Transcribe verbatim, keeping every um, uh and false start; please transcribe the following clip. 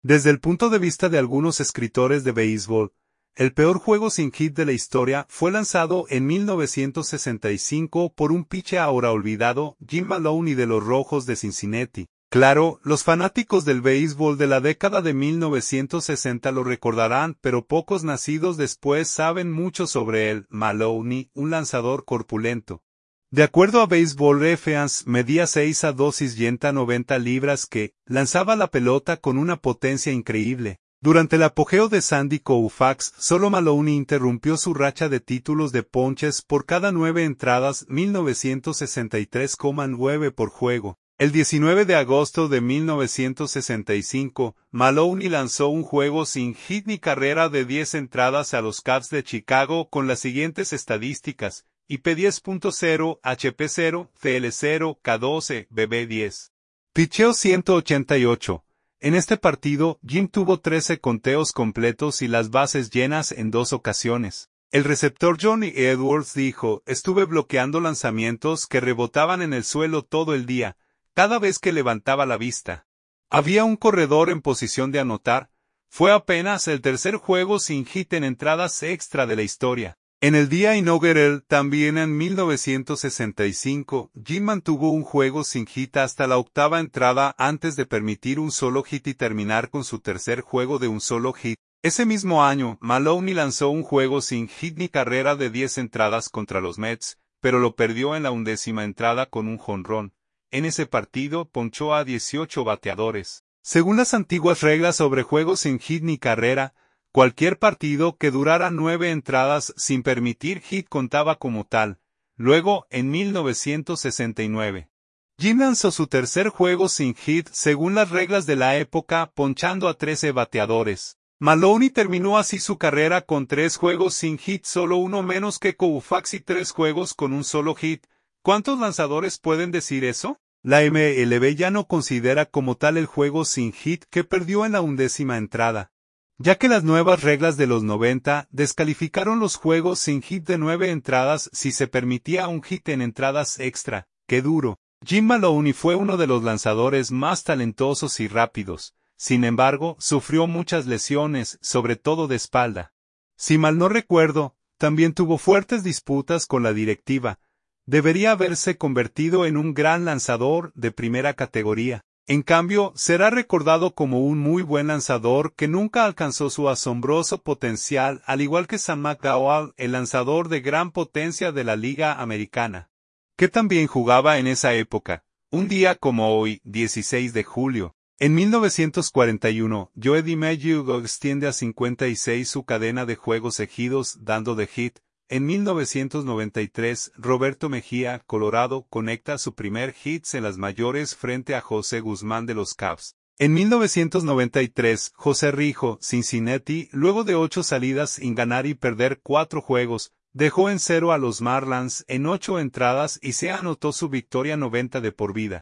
Desde el punto de vista de algunos escritores de béisbol, el peor juego sin hit de la historia fue lanzado en mil novecientos sesenta y cinco por un pitcher ahora olvidado, Jim Maloney de los Rojos de Cincinnati. Claro, los fanáticos del béisbol de la década de mil novecientos sesenta lo recordarán, pero pocos nacidos después saben mucho sobre él. Maloney, un lanzador corpulento. De acuerdo a Baseball Reference, medía seis a dos y ciento noventa libras que lanzaba la pelota con una potencia increíble. Durante el apogeo de Sandy Koufax, solo Maloney interrumpió su racha de títulos de ponches por cada nueve entradas, mil novecientos sesenta y tres coma nueve por juego. El diecinueve de agosto de mil novecientos sesenta y cinco, Maloney lanzó un juego sin hit ni carrera de diez entradas a los Cubs de Chicago con las siguientes estadísticas: I P diez punto cero, H P cero, C L cero, K doce, B B diez. Picheó ciento ochenta y ocho. En este partido, Jim tuvo trece conteos completos y las bases llenas en dos ocasiones. El receptor Johnny Edwards dijo: "Estuve bloqueando lanzamientos que rebotaban en el suelo todo el día, cada vez que levantaba la vista. Había un corredor en posición de anotar. Fue apenas el tercer juego sin hit en entradas extra de la historia". En el día inaugural, también en mil novecientos sesenta y cinco, Jim mantuvo un juego sin hit hasta la octava entrada antes de permitir un solo hit y terminar con su tercer juego de un solo hit. Ese mismo año, Maloney lanzó un juego sin hit ni carrera de diez entradas contra los Mets, pero lo perdió en la undécima entrada con un jonrón. En ese partido, ponchó a dieciocho bateadores. Según las antiguas reglas sobre juegos sin hit ni carrera, cualquier partido que durara nueve entradas sin permitir hit contaba como tal. Luego, en mil novecientos sesenta y nueve, Jim lanzó su tercer juego sin hit según las reglas de la época, ponchando a trece bateadores. Maloney terminó así su carrera con tres juegos sin hit, solo uno menos que Koufax, y tres juegos con un solo hit. ¿Cuántos lanzadores pueden decir eso? La M L B ya no considera como tal el juego sin hit que perdió en la undécima entrada, ya que las nuevas reglas de los noventa descalificaron los juegos sin hit de nueve entradas si se permitía un hit en entradas extra. ¡Qué duro! Jim Maloney fue uno de los lanzadores más talentosos y rápidos. Sin embargo, sufrió muchas lesiones, sobre todo de espalda. Si mal no recuerdo, también tuvo fuertes disputas con la directiva. Debería haberse convertido en un gran lanzador de primera categoría. En cambio, será recordado como un muy buen lanzador que nunca alcanzó su asombroso potencial, al igual que Sam McDowell, el lanzador de gran potencia de la Liga Americana, que también jugaba en esa época. Un día como hoy, dieciséis de julio, en mil novecientos cuarenta y uno, Joe DiMaggio extiende a cincuenta y seis su cadena de juegos seguidos dando de hit. En mil novecientos noventa y tres, Roberto Mejía, Colorado, conecta su primer hit en las mayores frente a José Guzmán de los Cubs. En mil novecientos noventa y tres, José Rijo, Cincinnati, luego de ocho salidas sin ganar y perder cuatro juegos, dejó en cero a los Marlins en ocho entradas y se anotó su victoria noventa de por vida.